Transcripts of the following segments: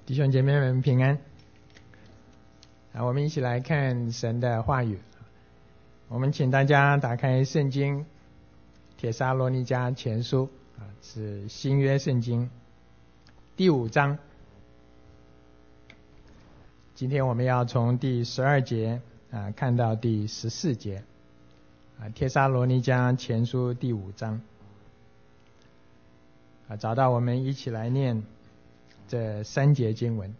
弟兄姐妹们平安。我们一起来看神的话语。我们请大家打开圣经帖撒罗尼迦前书，是新约圣经第5章。今天我们要从第12节看到第14节。帖撒罗尼迦前书第5章。找到我们一起来念这3节经文。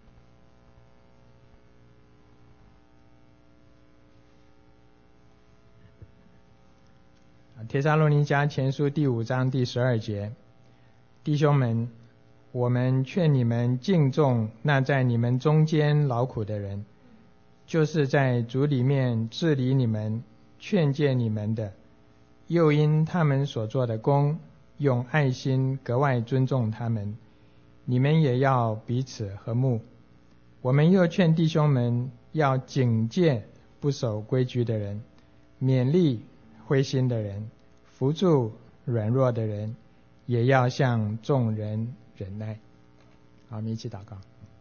帖撒罗尼迦前书第5章第12节，弟兄们，我们劝你们敬重那在你们中间劳苦的人，就是在主里面治理你们、劝诫你们的，又因他们所做的工，用爱心格外尊重他们。你们也要彼此和睦。我们又劝弟兄们要警戒不守规矩的人，勉励灰心的人，扶助软弱的人，也要向众人忍耐。好，我们一起祷告。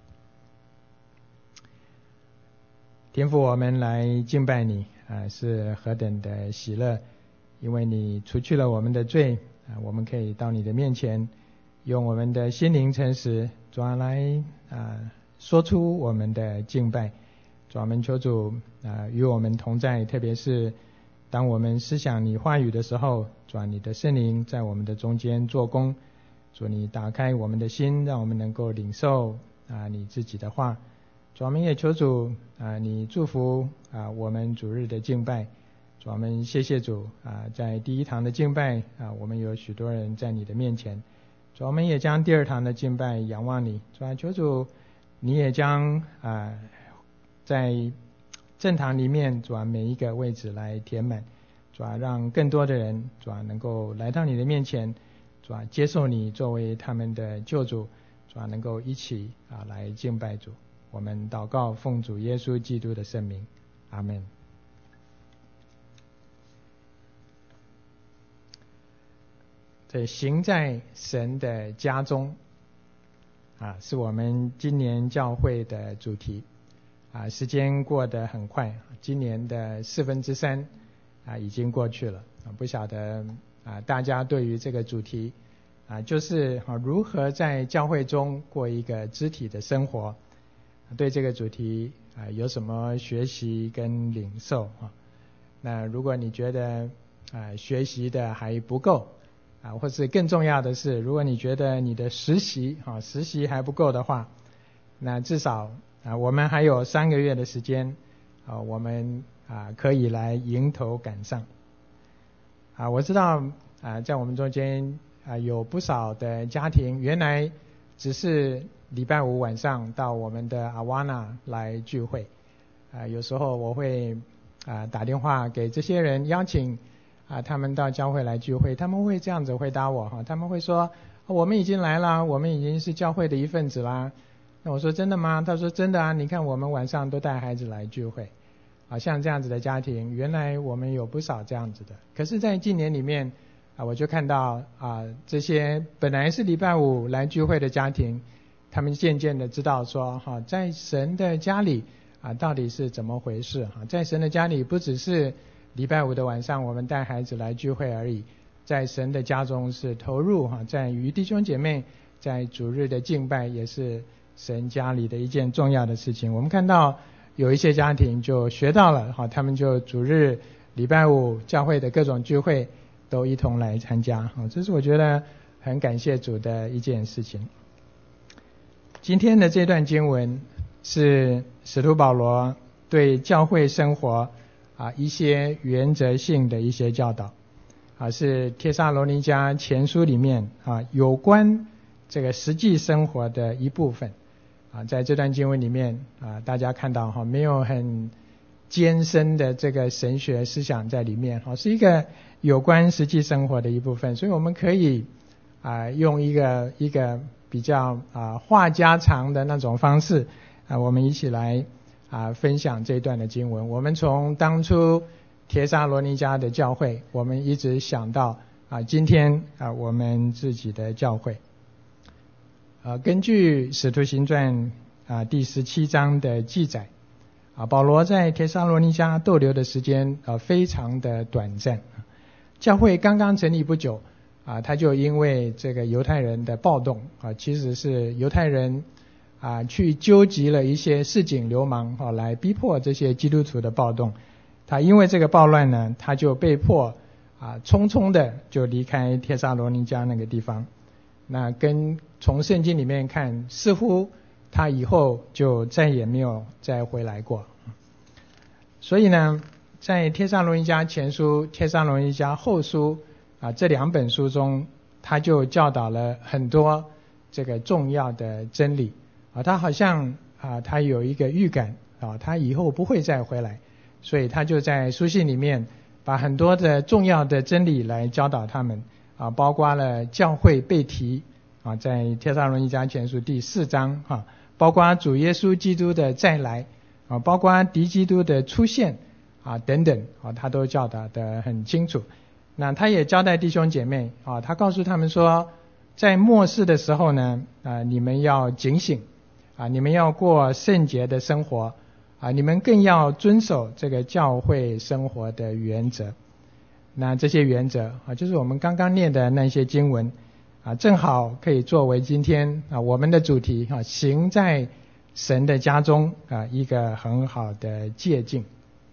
天父，我们来敬拜你是何等的喜乐，因为你除去了我们的罪，我们可以到你的面前，用我们的心灵诚实，主来说出我们的敬拜。主，我们求主与我们同在，特别是当我们思想你话语的时候，主，你的圣灵在我们的中间做工。主，你打开我们的心，让我们能够领受你自己的话。主，我们也求主你祝福我们主日的敬拜。主，我们谢谢主在第1堂的敬拜我们有许多人在你的面前。主，我们也将第2堂的敬拜仰望你。主，求主你也将在正堂里面主每一个位置来填满。主，让更多的人主能够来到你的面前，主接受你作为他们的救主。主，能够一起来敬拜主。我们祷告奉主耶稣基督的圣名，阿们。这行在神的家中是我们今年教会的主题时间过得很快，今年的3/4已经过去了不晓得大家对于这个主题就是如何在教会中过一个肢体的生活，对这个主题有什么学习跟领受那如果你觉得学习的还不够或是更重要的是，如果你觉得你的实习还不够的话，那至少我们还有3个月的时间我们可以来迎头赶上我知道在我们中间有不少的家庭原来只是礼拜5晚上到我们的阿瓦纳来聚会有时候我会打电话给这些人邀请他们到教会来聚会，他们会这样子回答我他们会说我们已经来了，我们已经是教会的一份子啦。那我说真的吗？他说真的你看我们晚上都带孩子来聚会像这样子的家庭原来我们有不少这样子的。可是在近年里面我就看到这些本来是礼拜5来聚会的家庭，他们渐渐的知道说在神的家里到底是怎么回事在神的家里不只是礼拜5的晚上我们带孩子来聚会而已，在神的家中是投入在与弟兄姐妹在主日的敬拜也是神家里的一件重要的事情。我们看到有一些家庭就学到了他们就主日礼拜5教会的各种聚会都一同来参加这是我觉得很感谢主的一件事情。今天的这段经文是使徒保罗对教会生活一些原则性的一些教导是帖撒罗尼迦前书里面有关这个实际生活的一部分在这段经文里面大家看到没有很艰深的这个神学思想在里面是一个有关实际生活的一部分，所以我们可以用一个比较话家常的那种方式我们一起来分享这一段的经文。我们从当初帖撒罗尼迦的教会，我们一直想到今天我们自己的教会。根据使徒行传第17章的记载保罗在帖撒罗尼迦逗留的时间非常的短暂，教会刚刚成立不久他就因为这个犹太人的暴动其实是犹太人去纠集了一些市井流氓来逼迫这些基督徒的暴动，他因为这个暴乱呢，他就被迫匆匆的就离开帖撒罗尼迦那个地方。那从圣经里面看，似乎他以后就再也没有再回来过。所以呢，在帖撒罗尼迦前书、帖撒罗尼迦后书这2本书中，他就教导了很多这个重要的真理他好像他有一个预感他以后不会再回来，所以他就在书信里面把很多的重要的真理来教导他们包括了教会被提在帖撒罗尼迦前书第4章包括主耶稣基督的再来包括敌基督的出现等等他都教导得很清楚。那他也交代弟兄姐妹他告诉他们说，在末世的时候呢你们要警醒你们要过圣洁的生活你们更要遵守这个教会生活的原则。那这些原则就是我们刚刚念的那些经文正好可以作为今天我们的主题行在神的家中一个很好的借鉴。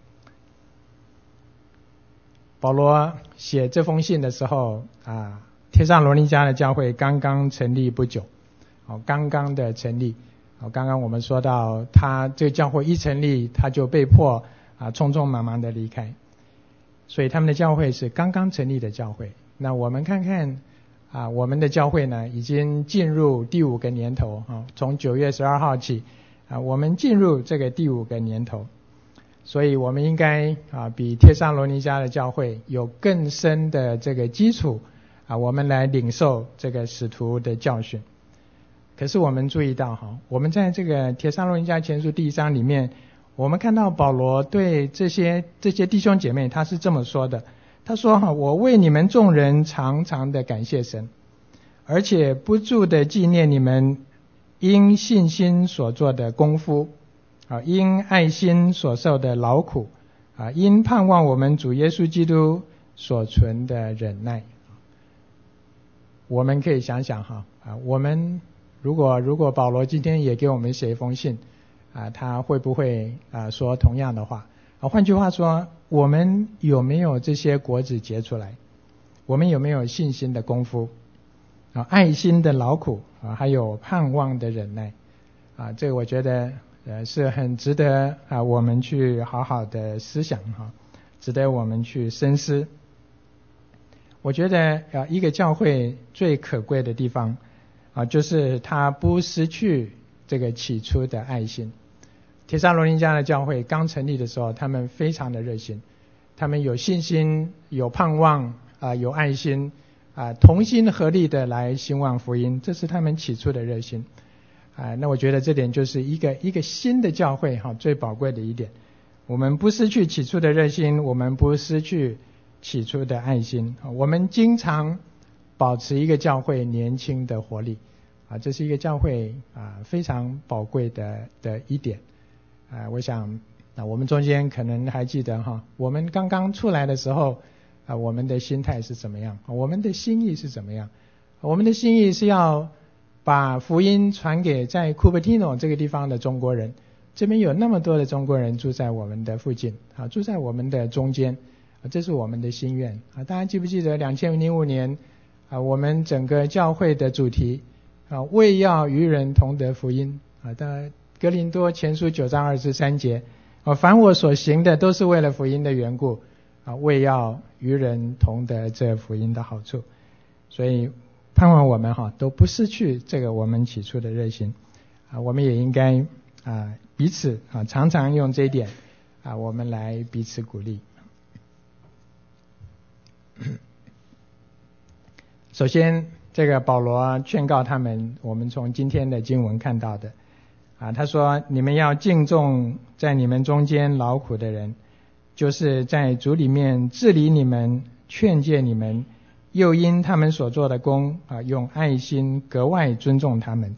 保罗写这封信的时候帖撒罗尼迦的教会刚刚成立不久刚刚的成立刚刚我们说到他这个教会一成立他就被迫匆匆忙忙的离开，所以他们的教会是刚刚成立的教会。那我们看看我们的教会呢已经进入第5个年头从9月12号起我们进入这个第5个年头，所以我们应该比帖撒罗尼迦的教会有更深的这个基础我们来领受这个使徒的教训。可是我们注意到我们在这个帖撒罗尼迦前书第1章里面，我们看到保罗对这些弟兄姐妹他是这么说的，他说我为你们众人常常的感谢神，而且不住的纪念你们因信心所做的功夫因爱心所受的劳苦因盼望我们主耶稣基督所存的忍耐。我们可以想想我们如果保罗今天也给我们写一封信他会不会说同样的话换句话说，我们有没有这些果子结出来？我们有没有信心的功夫爱心的劳苦还有盼望的忍耐这个我觉得是很值得我们去好好的思想值得我们去深思。我觉得一个教会最可贵的地方就是它不失去这个起初的爱心。帖撒罗尼迦的教会刚成立的时候，他们非常的热心，他们有信心有盼望有爱心同心合力的来兴旺福音，这是他们起初的热心那我觉得这点就是一个新的教会最宝贵的一点。我们不失去起初的热心，我们不失去起初的爱心我们经常保持一个教会年轻的活力这是一个教会非常宝贵的一点我想我们中间可能还记得我们刚刚出来的时候我们的心态是怎么样，我们的心意是怎么样。我们的心意是要把福音传给在库珀蒂诺这个地方的中国人，这边有那么多的中国人住在我们的附近住在我们的中间这是我们的心愿大家记不记得2005年我们整个教会的主题为要与人同得福音在哥林多前书9章23节凡我所行的都是为了福音的缘故为要与人同得这福音的好处。所以盼望我们都不失去这个我们起初的热心我们也应该彼此常常用这一点我们来彼此鼓励。首先这个保罗劝告他们，我们从今天的经文看到的他说你们要敬重在你们中间劳苦的人，就是在主里面治理你们劝诫你们，又因他们所做的工用爱心格外尊重他们，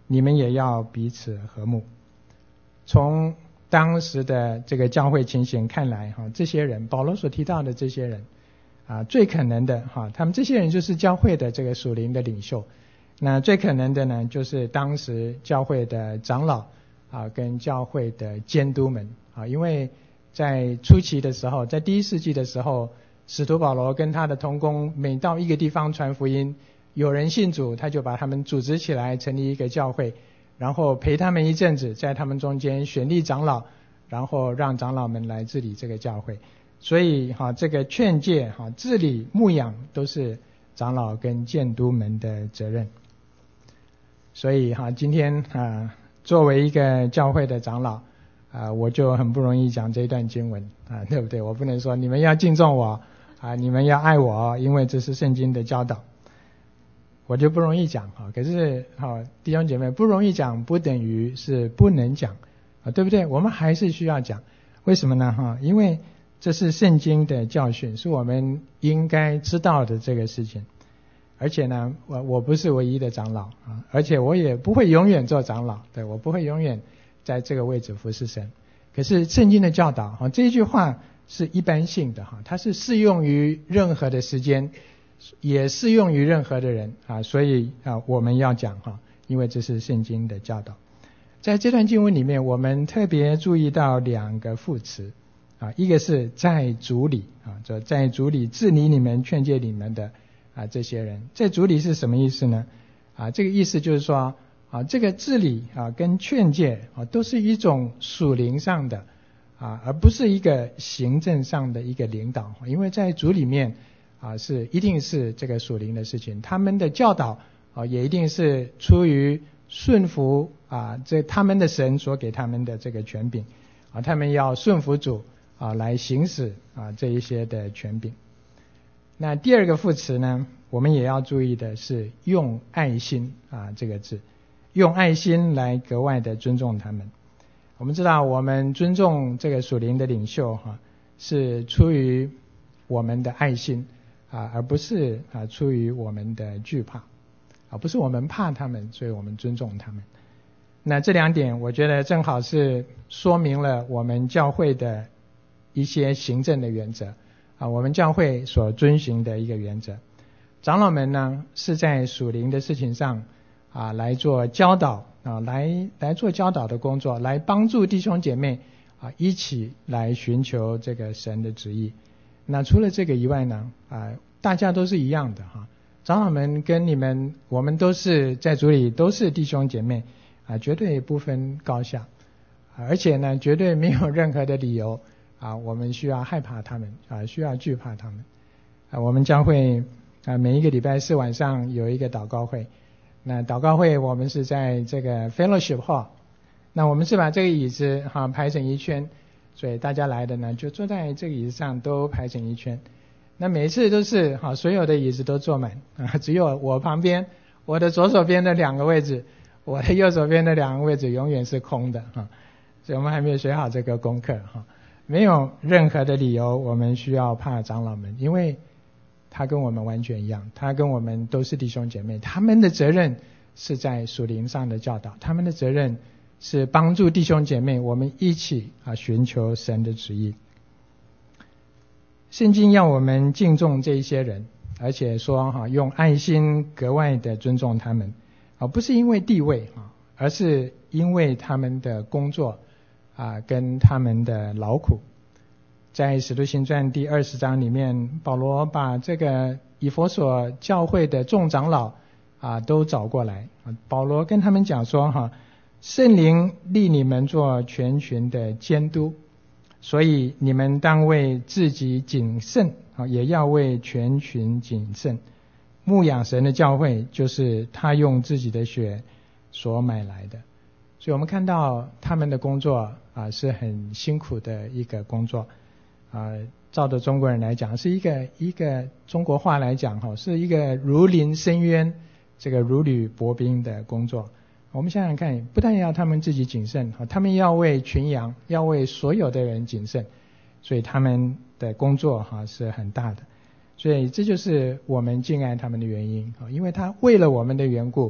你们也要彼此和睦。从当时的这个教会情形看来，这些人保罗所提到的这些人最可能的他们这些人就是教会的这个属灵的领袖。那最可能的呢，就是当时教会的长老跟教会的监督们因为在初期的时候，在第一世纪的时候，使徒保罗跟他的同工每到一个地方传福音，有人信主，他就把他们组织起来成立一个教会，然后陪他们一阵子，在他们中间选立长老，然后让长老们来治理这个教会。所以这个劝诫治理牧养都是长老跟监督们的责任。所以今天作为一个教会的长老我就很不容易讲这段经文对不对？我不能说你们要敬重我你们要爱我，因为这是圣经的教导，我就不容易讲可是弟兄姐妹，不容易讲不等于是不能讲对不对？我们还是需要讲。为什么呢因为这是圣经的教训，是我们应该知道的这个事情。而且呢我不是唯一的长老而且我也不会永远做长老，对，我不会永远在这个位置服侍神。可是圣经的教导这一句话是一般性的它是适用于任何的时间，也适用于任何的人所以我们要讲因为这是圣经的教导。在这段经文里面，我们特别注意到两个副词一个是在主里就在主里治理你们劝诫你们的这些人。在主里是什么意思呢这个意思就是说这个治理跟劝诫都是一种属灵上的而不是一个行政上的一个领导。因为在主里面是一定是这个属灵的事情，他们的教导也一定是出于顺服这他们的神所给他们的这个权柄他们要顺服主来行使这一些的权柄。那第二个副词呢，我们也要注意的是用爱心这个字，用爱心来格外的尊重他们。我们知道我们尊重这个属灵的领袖是出于我们的爱心而不是出于我们的惧怕不是我们怕他们，所以我们尊重他们。那这两点我觉得正好是说明了我们教会的一些行政的原则我们教会所遵循的一个原则。长老们呢是在属灵的事情上来做教导来做教导的工作，来帮助弟兄姐妹一起来寻求这个神的旨意。那除了这个以外呢大家都是一样的长老们跟你们，我们都是在主里都是弟兄姐妹绝对不分高下而且呢绝对没有任何的理由我们需要害怕他们需要惧怕他们我们将会每一个礼拜四晚上有一个祷告会。那祷告会我们是在这个 Fellowship Hall， 那我们是把这个椅子排成一圈，所以大家来的呢就坐在这个椅子上都排成一圈。那每一次都是所有的椅子都坐满只有我旁边我的左手边的两个位置，我的右手边的两个位置永远是空的所以我们还没有学好这个功课没有任何的理由我们需要怕长老们，因为他跟我们完全一样，他跟我们都是弟兄姐妹，他们的责任是在属灵上的教导，他们的责任是帮助弟兄姐妹我们一起寻求神的旨意。圣经要我们敬重这一些人，而且说用爱心格外的尊重他们不是因为地位而是因为他们的工作跟他们的劳苦。在使徒行传第20章里面，保罗把这个以弗所教会的众长老都找过来保罗跟他们讲说圣灵立你们做全群的监督，所以你们当为自己谨慎也要为全群谨慎。牧养神的教会就是他用自己的血所买来的。所以我们看到他们的工作是很辛苦的一个工作照着中国人来讲，是一个中国话来讲是一个如临深渊，这个如履薄冰的工作。我们想想看，不但要他们自己谨慎他们要为群羊，要为所有的人谨慎，所以他们的工作是很大的。所以这就是我们敬爱他们的原因因为他为了我们的缘故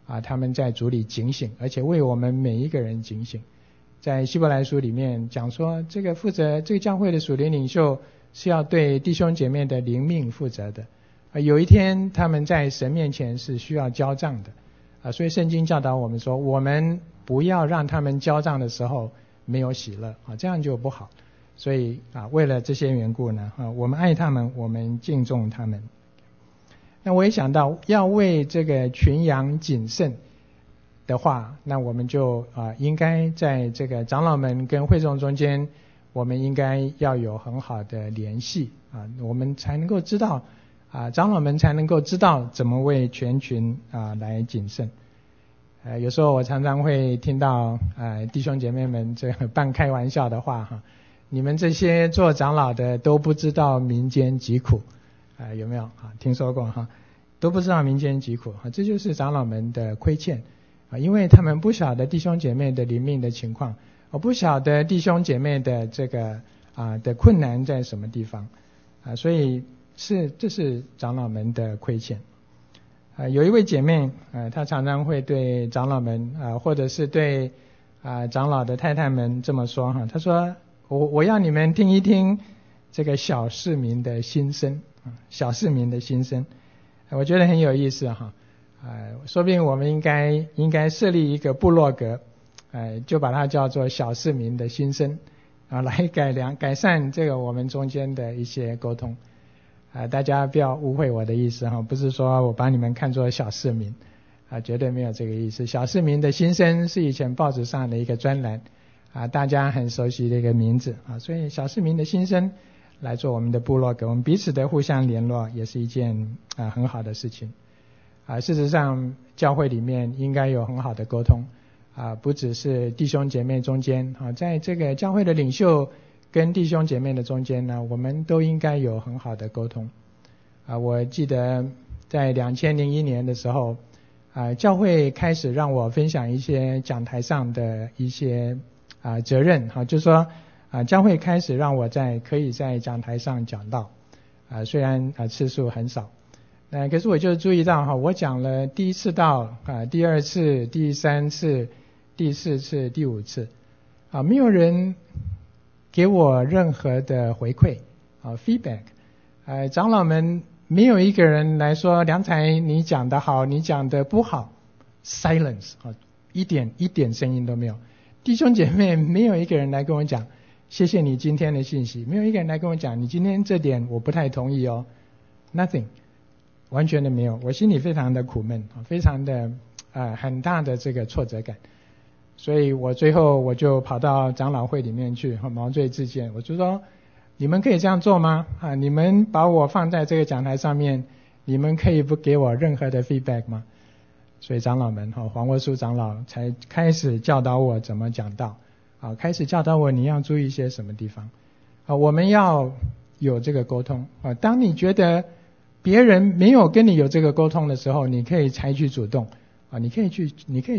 他们在主里警醒，而且为我们每一个人警醒。在希伯来书里面讲说，这个负责这个教会的属灵领袖是要对弟兄姐妹的灵命负责的，有一天他们在神面前是需要交账的，所以圣经教导我们说，我们不要让他们交账的时候没有喜乐，这样就不好。所以为了这些缘故呢，我们爱他们，我们敬重他们。那我也想到要为这个群羊谨慎的话，那我们就应该在这个长老们跟会众中间，我们应该要有很好的联系我们才能够知道长老们才能够知道怎么为全群来谨慎。有时候我常常会听到弟兄姐妹们这个半开玩笑的话你们这些做长老的都不知道民间疾苦有没有听说过都不知道民间疾苦这就是长老们的亏欠因为他们不晓得弟兄姐妹的灵命的情况，不晓得弟兄姐妹的这个的困难在什么地方所以这是长老们的亏欠有一位姐妹她常常会对长老们或者是对长老的太太们这么说她说我要你们听一听这个小市民的心声小市民的心声我觉得很有意思说不定我们应该设立一个部落格就把它叫做小市民的心声来改善这个我们中间的一些沟通大家不要误会我的意思不是说我把你们看作小市民绝对没有这个意思。小市民的心声是以前报纸上的一个专栏大家很熟悉的一个名字所以小市民的心声来做我们的部落格，我们彼此的互相联络也是一件很好的事情事实上教会里面应该有很好的沟通不只是弟兄姐妹中间在这个教会的领袖跟弟兄姐妹的中间呢，我们都应该有很好的沟通我记得在2001年的时候教会开始让我分享一些讲台上的一些责任就是说教会开始让我可以在讲台上讲道虽然次数很少可是我就注意到我讲了第一次道第二次第三次第四次第五次没有人给我任何的回馈feedback 长老们没有一个人来说梁才你讲得好你讲得不好 silence 一点声音都没有。弟兄姐妹没有一个人来跟我讲谢谢你今天的信息，没有一个人来跟我讲你今天这点我不太同意nothing 完全的没有。我心里非常的苦闷非常的很大的这个挫折感，所以我最后我就跑到长老会里面去毛遂自荐，我就说你们可以这样做吗你们把我放在这个讲台上面，你们可以不给我任何的 feedback 吗？所以长老们黄国书长老才开始教导我怎么讲道开始教导我你要注意一些什么地方我们要有这个沟通当你觉得别人没有跟你有这个沟通的时候，你可以采取主动你可以去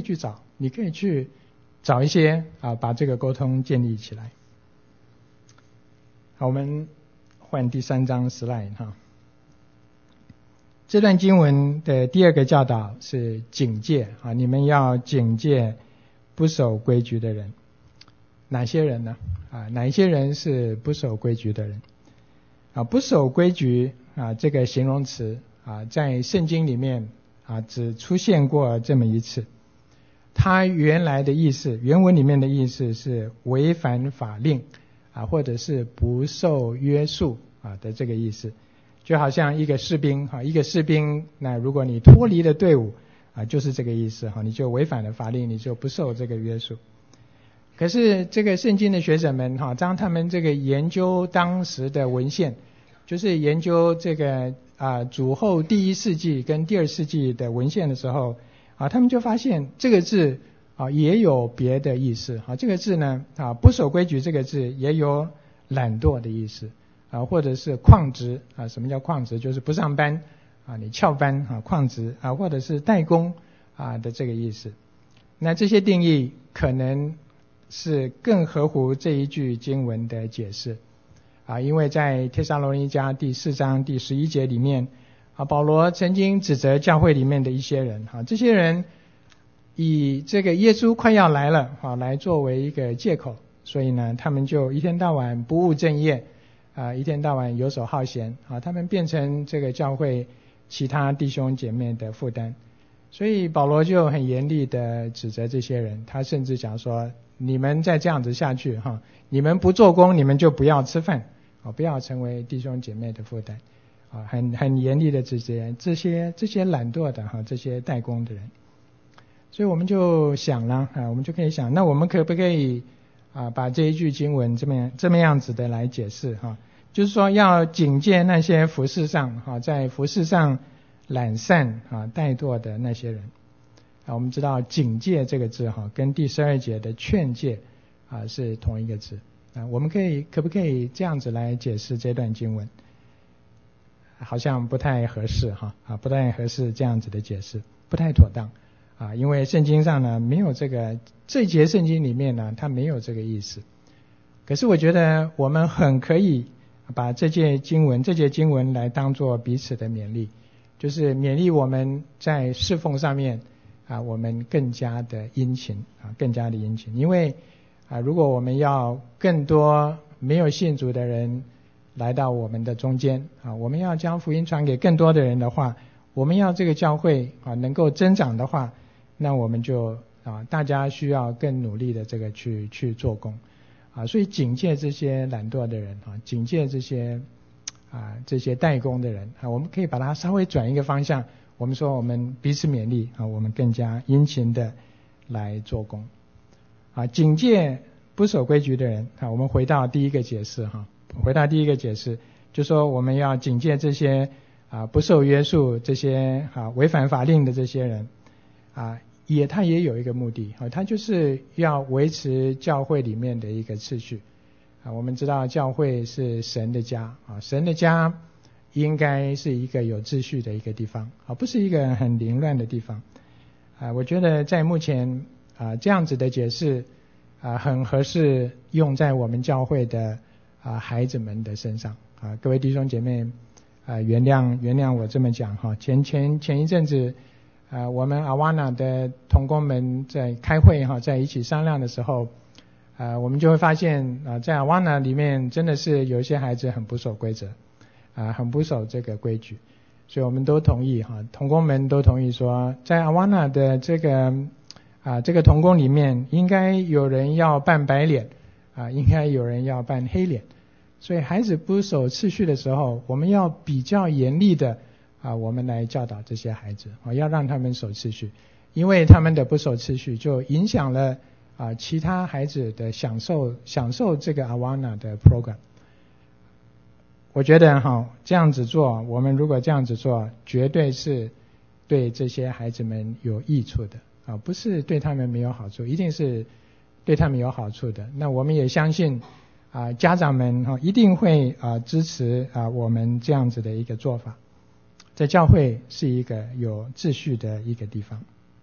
找一些把这个沟通建立起来。好，我们换第3章 slide 这段经文的第二个教导是警戒你们要警戒不守规矩的人。哪些人呢哪一些人是不守规矩的人不守规矩这个形容词在圣经里面只出现过这么一次，它原来的意思原文里面的意思是违反法令或者是不受约束的这个意思，就好像一个士兵那如果你脱离了队伍就是这个意思你就违反了法令，你就不受这个约束。可是这个圣经的学者们当他们这个研究当时的文献，就是研究这个主后第1世纪跟第2世纪的文献的时候他们就发现这个字也有别的意思这个字呢不守规矩这个字也有懒惰的意思或者是旷职什么叫旷职？就是不上班你翘班旷职或者是怠工的这个意思。那这些定义可能是更合乎这一句经文的解释因为在帖撒罗尼迦第4章第11节里面保罗曾经指责教会里面的一些人这些人以这个耶稣快要来了来作为一个借口，所以呢他们就一天到晚不务正业一天到晚游手好闲他们变成这个教会其他弟兄姐妹的负担。所以保罗就很严厉的指责这些人，他甚至讲说，你们再这样子下去你们不做工，你们就不要吃饭不要成为弟兄姐妹的负担很严厉的指责这些懒惰的这些代工的人。所以我们就想了我们就可以想，那我们可不可以把这一句经文这么样子的来解释就是说要警戒那些服事上在服事上懒散怠惰的那些人我们知道警戒这个字跟第12节的劝诫是同一个字我们可不可以这样子来解释这段经文？好像不太合适不太合适这样子的解释，不太妥当因为圣经上呢没有这节圣经里面呢它没有这个意思。可是我觉得我们很可以把这节经文来当作彼此的勉励，就是勉励我们在侍奉上面我们更加的殷勤更加的殷勤。因为如果我们要更多没有信主的人来到我们的中间我们要将福音传给更多的人的话，我们要这个教会能够增长的话，那我们就大家需要更努力的这个去做工所以警戒这些懒惰的人警戒这些代工的人我们可以把它稍微转一个方向，我们说我们彼此勉励我们更加殷勤的来做工警戒不守规矩的人我们回到第一个解释就说我们要警戒这些不受约束这些违反法令的这些人他也有一个目的他就是要维持教会里面的一个秩序我们知道教会是神的家神的家应该是一个有秩序的一个地方不是一个很凌乱的地方我觉得在目前这样子的解释很合适用在我们教会的孩子们的身上各位弟兄姐妹原谅我这么讲前一阵子我们阿瓦纳的同工们在开会在一起商量的时候我们就会发现在阿瓦纳里面真的是有一些孩子很不守规则很不守这个规矩，所以我们都同意同工们都同意说，在阿瓦纳的这个同工里面应该有人要扮白脸应该有人要扮黑脸。所以孩子不守秩序的时候，我们要比较严厉的我们来教导这些孩子要让他们守秩序，因为他们的不守秩序就影响了其他孩子的享受这个阿瓦纳的 program。 我觉得这样子做，我们如果这样子做，绝对是对这些孩子们有益处的不是对他们没有好处，一定是对他们有好处的。那我们也相信家长们一定会支持我们这样子的一个做法。在教会是一个有秩序的一个地方，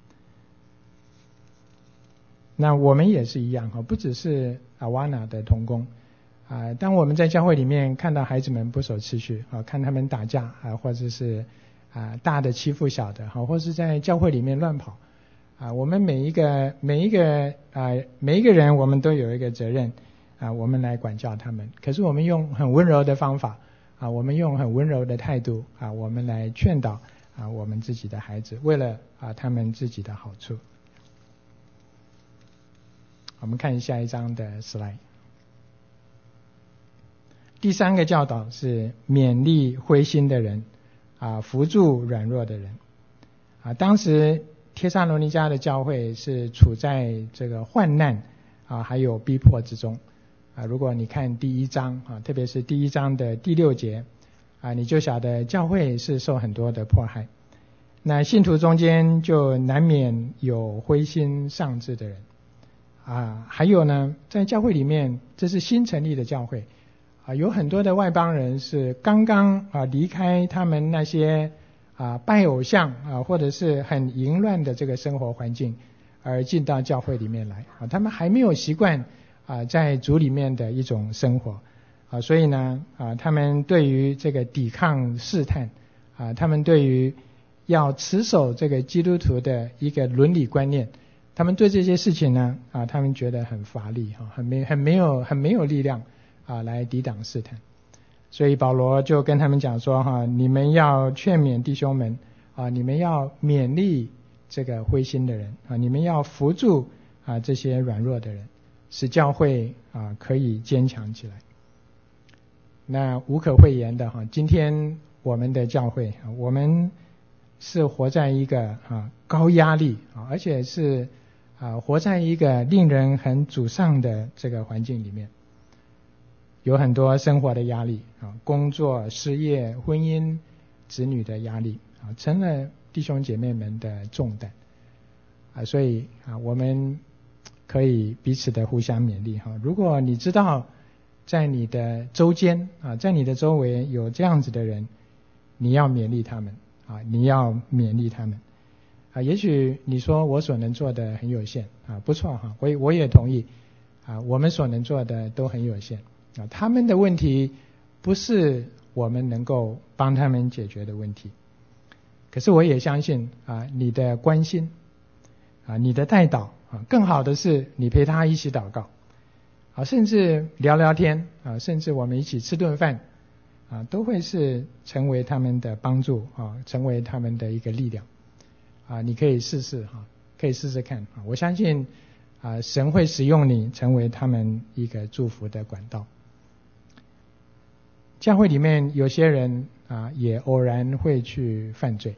那我们也是一样不只是阿瓦纳的同工当我们在教会里面看到孩子们不守秩序看他们打架或者是大的欺负小的或是在教会里面乱跑我们每一个人我们都有一个责任我们来管教他们。可是我们用很温柔的方法我们用很温柔的态度我们来劝导我们自己的孩子，为了他们自己的好处。我们看下一章的 slide。 第3个教导是勉励灰心的人扶助软弱的人当时帖撒罗尼迦的教会是处在这个患难还有逼迫之中如果你看第1章特别是第1章的第6节你就晓得教会是受很多的迫害。那信徒中间就难免有灰心丧志的人还有呢，在教会里面，这是新成立的教会有很多的外邦人是刚刚离开他们那些拜偶像或者是很淫乱的这个生活环境而进到教会里面来他们还没有习惯在主里面的一种生活所以呢他们对于这个抵抗试探他们对于要持守这个基督徒的一个伦理观念他们对这些事情呢他们觉得很乏力很没有力量来抵挡试探。所以保罗就跟他们讲说你们要劝勉弟兄们你们要勉励这个灰心的人你们要扶助这些软弱的人，使教会可以坚强起来。那无可讳言的今天我们的教会我们是活在一个高压力而且是活在一个令人很沮丧的这个环境里面，有很多生活的压力工作、失业、婚姻、子女的压力成了弟兄姐妹们的重担所以我们可以彼此的互相勉励如果你知道在你的周间在你的周围有这样子的人，你要勉励他们你要勉励他们也许你说我所能做的很有限不错我也同意我们所能做的都很有限他们的问题不是我们能够帮他们解决的问题，可是我也相信你的关心你的代祷更好的是你陪他一起祷告甚至聊聊天甚至我们一起吃顿饭都会是成为他们的帮助成为他们的一个力量你可以试试可以试试看我相信神会使用你成为他们一个祝福的管道。教会里面有些人也偶然会去犯罪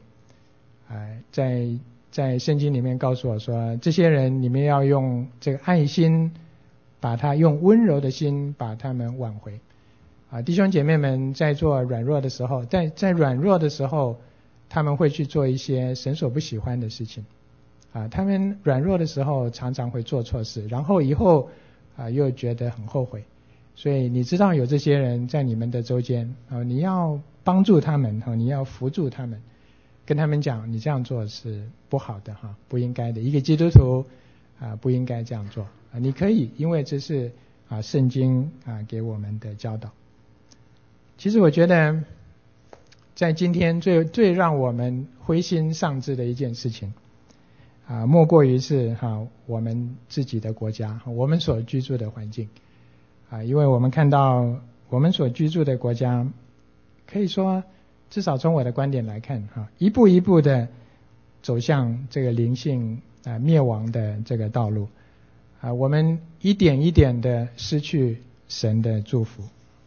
在圣经里面告诉我说，这些人你们要用这个爱心把他用温柔的心把他们挽回弟兄姐妹们在做软弱的时候在软弱的时候他们会去做一些神所不喜欢的事情他们软弱的时候常常会做错事，然后以后又觉得很后悔。所以你知道有这些人在你们的周间你要帮助他们你要扶助他们，跟他们讲你这样做是不好的不应该的，一个基督徒不应该这样做你可以，因为这是圣经给我们的教导。其实我觉得在今天最让我们灰心丧志的一件事情莫过于是我们自己的国家，我们所居住的环境因为我们看到我们所居住的国家，可以说至少从我的观点来看一步一步的走向这个灵性灭亡的这个道路我们一点一点的失去神的祝福。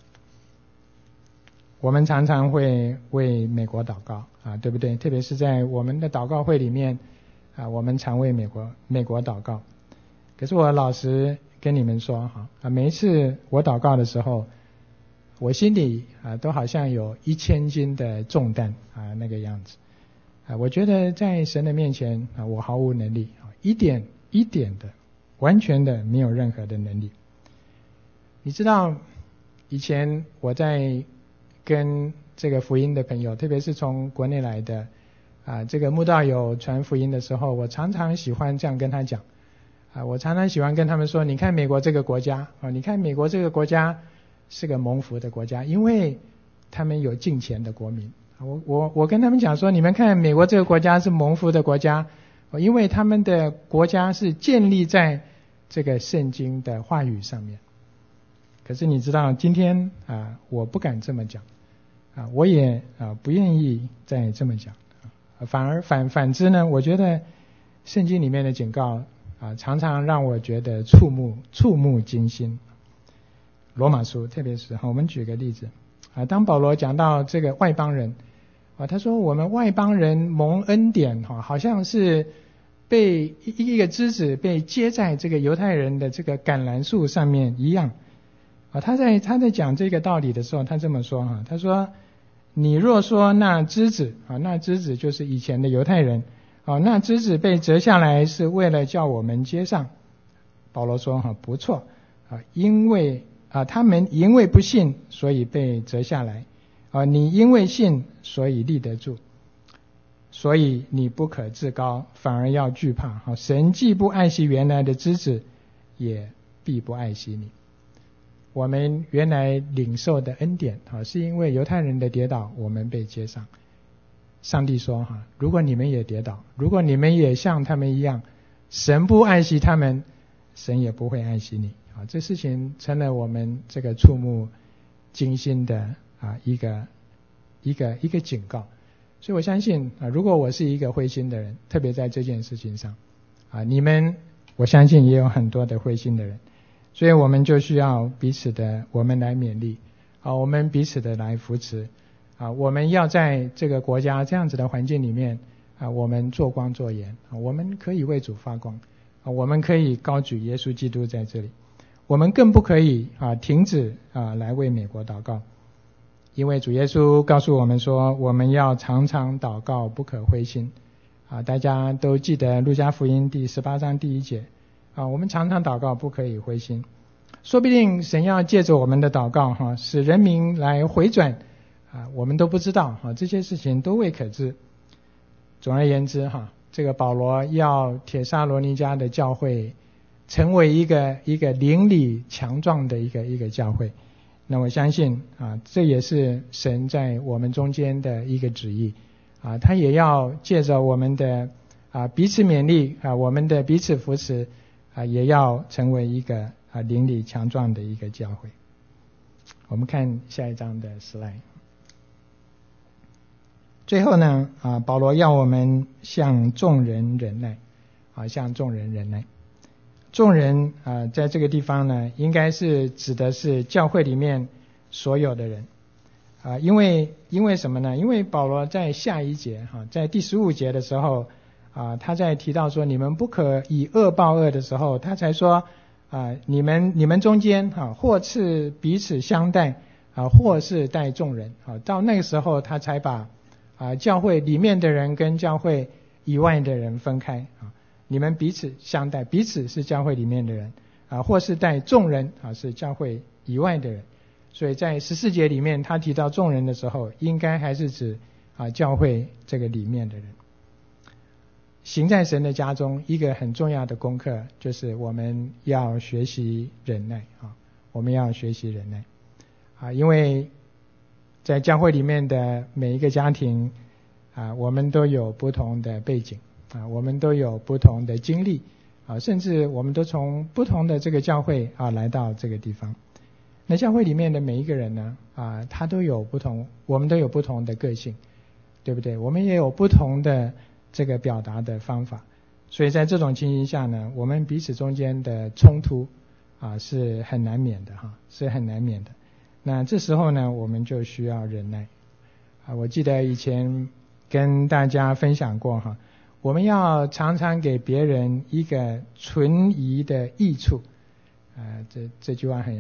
我们常常会为美国祷告对不对？特别是在我们的祷告会里面我们常为美国祷告。可是我老实跟你们说每一次我祷告的时候，我心里都好像有1000斤的重担那个样子我觉得在神的面前我毫无能力一点一点的完全的没有任何的能力。你知道以前我在跟这个福音的朋友，特别是从国内来的这个慕道友传福音的时候，我常常喜欢这样跟他讲我常常喜欢跟他们说，你看美国这个国家你看美国这个国家是个蒙福的国家，因为他们有敬虔的国民我跟他们讲说，你们看美国这个国家是蒙福的国家因为他们的国家是建立在这个圣经的话语上面。可是你知道今天我不敢这么讲我也不愿意再这么讲反而反之呢，我觉得圣经里面的警告常常让我觉得触目惊心。罗马书特别是我们举个例子当保罗讲到这个外邦人他说我们外邦人蒙恩典好像是被一个枝子被接在这个犹太人的这个橄榄树上面一样他在讲这个道理的时候，他这么说他说你若说那枝子那枝子就是以前的犹太人那枝子被折下来是为了叫我们接上。保罗说不错因为他们因为不信所以被折下来你因为信所以立得住，所以你不可自高，反而要惧怕神既不爱惜原来的枝子，也必不爱惜你。我们原来领受的恩典是因为犹太人的跌倒我们被接上。上帝说如果你们也跌倒，如果你们也像他们一样神不爱惜他们，神也不会爱惜你啊。这事情成了我们这个触目惊心的一个警告。所以我相信如果我是一个灰心的人，特别在这件事情上你们我相信也有很多的灰心的人，所以我们就需要彼此的我们来勉励我们彼此的来扶持我们要在这个国家这样子的环境里面我们做光做盐我们可以为主发光我们可以高举耶稣基督在这里，我们更不可以停止来为美国祷告，因为主耶稣告诉我们说，我们要常常祷告，不可灰心大家都记得路加福音第18章第1节我们常常祷告，不可以灰心。说不定神要借着我们的祷告使人民来回转我们都不知道这些事情都未可知。总而言之这个保罗要帖撒罗尼迦的教会成为一个灵里强壮的一个教会，那我相信这也是神在我们中间的一个旨意他也要借着我们的彼此勉励我们的彼此扶持也要成为一个灵里强壮的一个教会。我们看下一章的slide。最后呢保罗要我们向众人忍耐向众人忍耐。众人在这个地方呢应该是指的是教会里面所有的人因为什么呢？因为保罗在下一节在第15节的时候他在提到说你们不可以恶报恶的时候，他才说你们中间或是彼此相待或是待众人到那个时候他才把教会里面的人跟教会以外的人分开你们彼此相待，彼此是教会里面的人或是待众人是教会以外的人。所以在14节里面他提到众人的时候，应该还是指教会这个里面的人。行在神的家中，一个很重要的功课就是我们要学习忍耐我们要学习忍耐因为在教会里面的每一个家庭我们都有不同的背景我们都有不同的经历甚至我们都从不同的这个教会来到这个地方。那教会里面的每一个人呢他都有不同，我们都有不同的个性，对不对？我们也有不同的这个表达的方法，所以在这种情形下呢，我们彼此中间的冲突是很难免的是很难免的。那这时候呢我们就需要忍耐我记得以前跟大家分享过我们要常常给别人一个存疑的益处这句话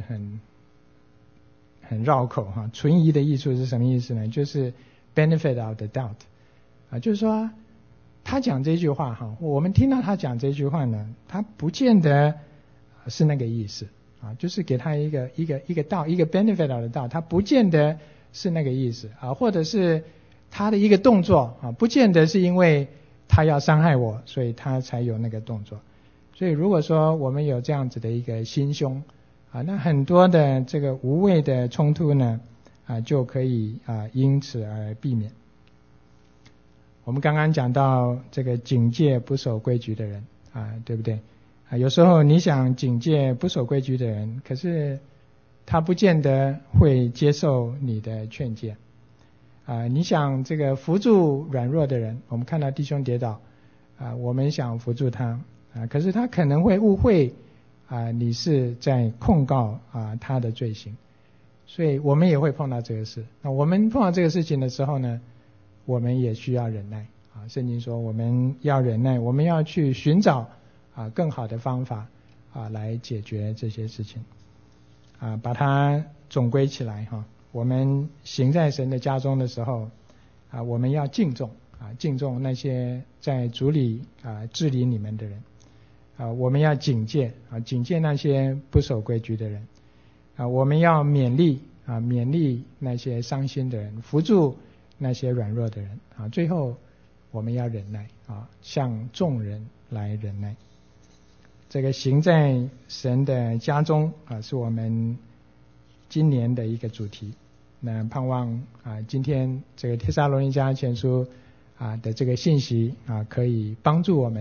很绕口存疑的益处是什么意思呢？就是 benefit of the doubt就是说他讲这句话我们听到他讲这句话呢，他不见得是那个意思就是给他一个道，一个 benefit of the doubt，他不见得是那个意思或者是他的一个动作不见得是因为他要伤害我，所以他才有那个动作。所以如果说我们有这样子的一个心胸那很多的这个无谓的冲突呢就可以因此而避免。我们刚刚讲到这个警戒不守规矩的人对不对有时候你想警戒不守规矩的人，可是他不见得会接受你的劝诫你想这个扶助软弱的人，我们看到弟兄跌倒我们想扶助他可是他可能会误会你是在控告他的罪行，所以我们也会碰到这个事。那我们碰到这个事情的时候呢，我们也需要忍耐圣经说我们要忍耐，我们要去寻找更好的方法来解决这些事情把它总归起来我们行在神的家中的时候我们要敬重敬重那些在主里治理你们的人我们要警戒警戒那些不守规矩的人我们要勉励勉励那些伤心的人，扶助那些软弱的人最后我们要忍耐向众人来忍耐。这个行在神的家中是我们今年的一个主题。那盼望今天这个帖撒罗尼迦前书的这个信息可以帮助我们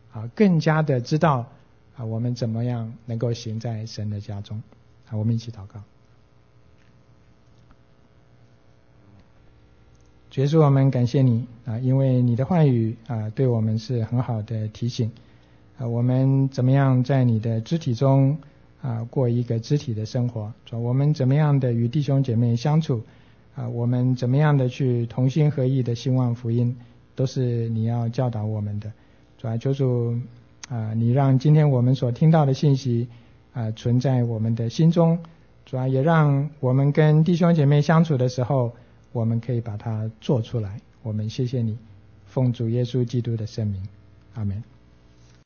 更加的知道我们怎么样能够行在神的家中。我们一起祷告。主耶稣，我们感谢你因为你的话语对我们是很好的提醒我们怎么样在你的肢体中过一个肢体的生活，我们怎么样的与弟兄姐妹相处我们怎么样的去同心合意的兴旺福音，都是你要教导我们的。求主你让今天我们所听到的信息存在我们的心中，也让我们跟弟兄姐妹相处的时候，我们可以把它做出来。我们谢谢你，奉主耶稣基督的圣名，阿们。